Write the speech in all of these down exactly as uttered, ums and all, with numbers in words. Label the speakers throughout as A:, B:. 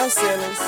A: no ceilings.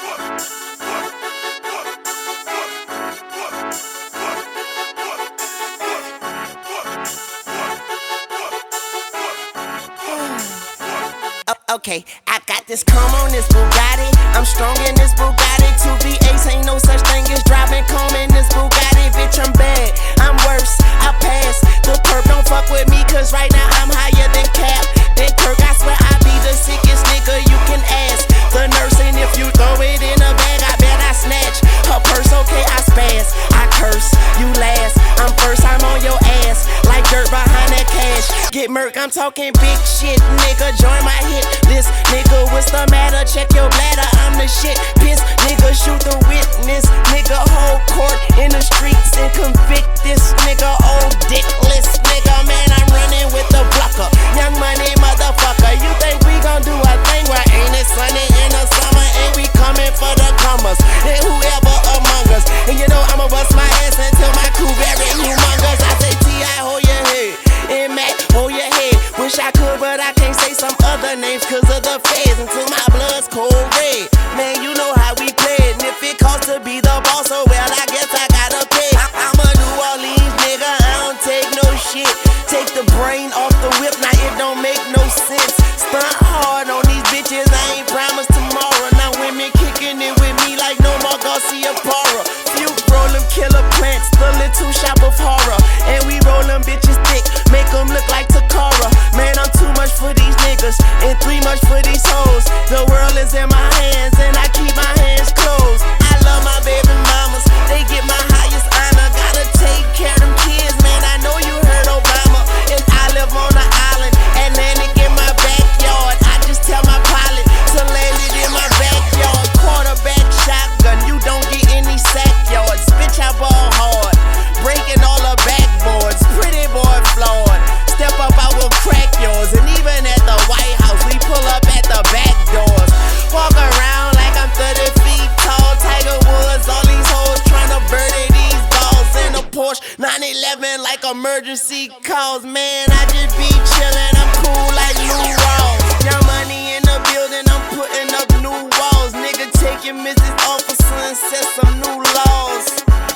A: Okay, I got this calm on this Bugatti. I'm strong in this Bugatti. Two V eights ain't no such thing as driving calm in this Bugatti. Bitch, I'm bad, I'm worse, I pass. The perp don't fuck with me, cause right now I'm higher than Cap. Then Kirk, I swear I be the sickest nigga you can ask. The nurse, and if you throw it in a bag, I bet I snatch her purse. Okay, I spaz, I curse, you last. I'm first, I'm on your ass, like dirt behind that cash. Get murk, I'm talking big shit, nigga, join my hit list. Nigga, what's the matter? Check your bladder, I'm the shit. Piss, nigga, shoot the witness. Nigga, hold court in the streets and convict this nigga. Old dickless nigga, man, I'm running with the blocker. Young money motherfucker, you think we gon' do a thing? Why ain't it sunny in the summer? Ain't we coming for the comers? And whoever among us. And you know I'ma bust my ass until my crew very humongous. I say T I, hold your head. And Mac, hold your head. Wish I could, but I can't say some other names cause of the feds until my blood's cold red. Man, you know how we play it. And if it costs to be the boss, oh well, I guess I gotta pay. I I'm a New Orleans nigga, I don't take no shit. Take the brain off the whip, now it don't make no sense. Stunt hard on these bitches, I ain't promised tomorrow. Now women kicking it with me like no more Garcia Parra. Few roll them killer plants, the little shop of horror. And we roll them bitches thick, make them look like Takara. Man, I'm too much for these niggas and three much for these hoes. The world is in my hands and I keep my hands closed. I love my baby mamas, they get my highest honor. Gotta take care of them kids, man, I know you heard Obama. And I live on the island, Atlantic in my backyard. I just tell my pilot to land it in my backyard. Quarterback shotgun, you don't get any sack yards. Bitch, I ball hard, breaking all the backboards. Pretty boy flawed, step up, I will crack yours. And even at the White House, we pull up at the back doors. Walk around like I'm thirty feet tall. Tiger Woods, all these hoes tryna birdie these balls in a Porsche nine eleven like emergency calls. Man, I just be chillin', I'm cool like Lou Rawls. Young money in the building, I'm putting up new walls. Nigga, take your Missus Officer and set some new laws.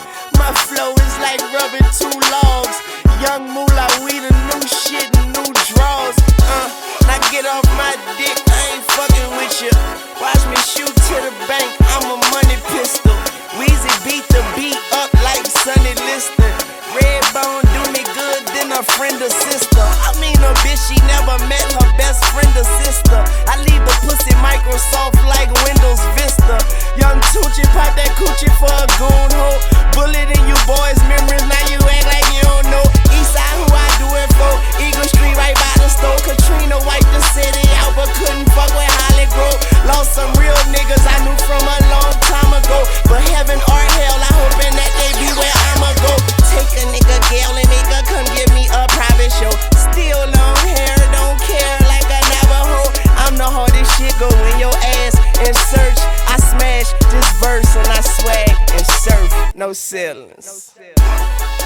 A: My flow is like rubbing two logs. Young moolah, we the new shit and new draws. Uh, now get off my dick, I ain't fucking with you. Watch me shoot to the bank, I'm a money pistol. Weezy beat the beat up like Sonny Liston. Redbone do me good, then a friend or sister. I mean a bitch, she never met her best friend or sister. I leave the pussy Microsoft like Windows Vista. Young Tucci pop that coochie for a goon hoe. Bullet in you boys' memories, now you act like you don't know. Eastside, who I do it for? Eagle Street right by the store. Katrina wiped the city out, but couldn't fuck with Holly Grove. Lost some real niggas I knew from a long time ago. But heaven or hell, I hoping that they be where I'ma go. Take a nigga girl and make her come give me a private show. Still long hair, don't care like a Navajo. I'm the hardest shit, go in your ass and search. I smash this verse and I swag and surf, no ceilings.